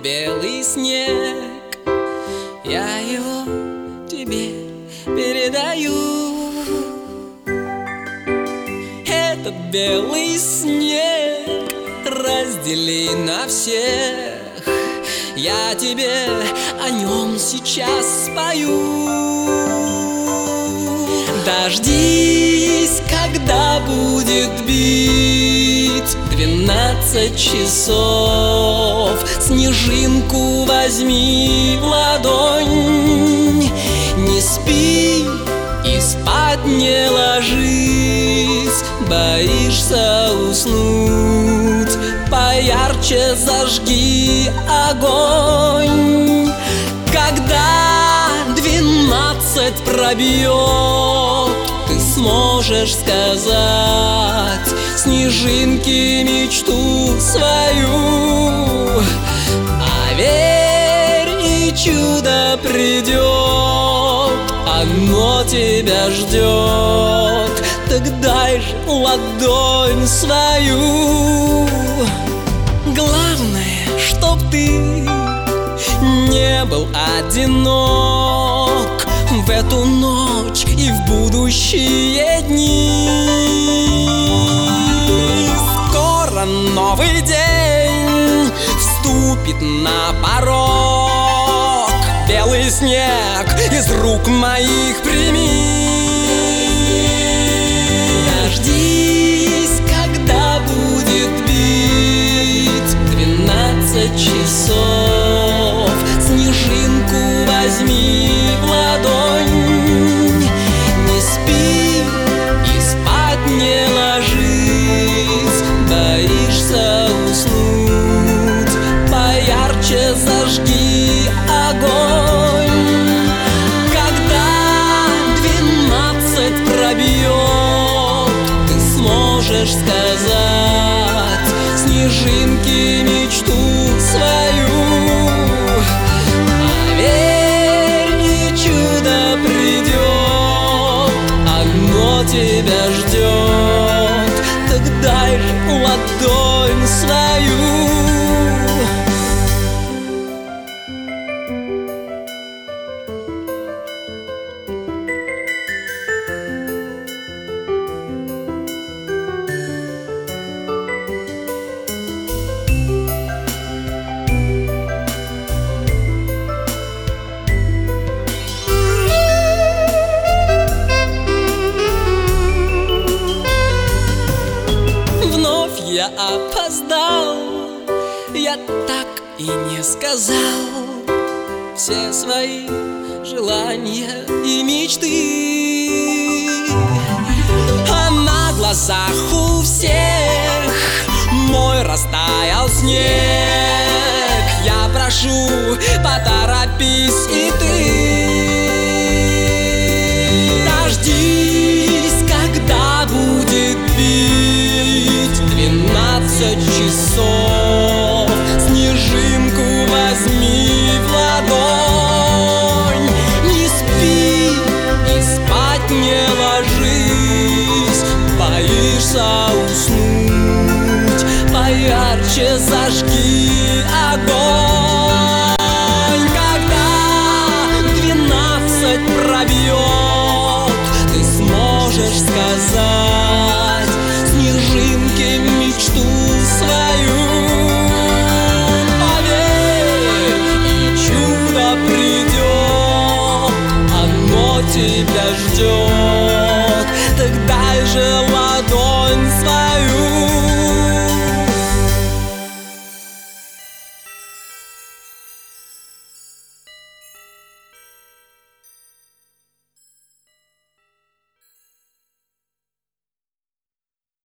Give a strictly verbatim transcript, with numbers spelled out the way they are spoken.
белый снег, я его тебе передаю. Этот белый снег раздели на всех, я тебе о нем сейчас спою. Дождись, когда будет бить двенадцать часов, снежинку возьми в ладонь. Не спи и спать не ложись, боишься уснуть, поярче зажги огонь. Когда двенадцать пробьет, ты сможешь сказать снежинке мечту свою. А верь, и чудо придет, оно тебя ждет. Так дай же ладонь свою. Главное, чтоб ты не был одинок в эту ночь и в будущие дни. Скоро новый день вступит на порог, белый снег из рук моих прими. Дождись, когда будет бить двенадцать часов, снежинку возьми в ладонь. Не спи и спать не ложись, боишься уснуть, поярче зажги огонь. Когда двенадцать пробьет, ты сможешь сказать снежинке мечту свою. Тебя ждет, так дай же ладонь свою. Я опоздал, я так и не сказал все свои желания и мечты. А на глазах у всех мой растаял снег. Я прошу, поторопись и ты. Дождись, когда будет бить двенадцать часов, снежинку возьми в ладонь. Не спи и спать не ложись, боишься уснуть, поярче зажги огонь. Когда двенадцать пробьет, ты сможешь сказать снежинке мечту свою. Поверь, и чудо придет, оно тебя ждет. Так дай же ладонь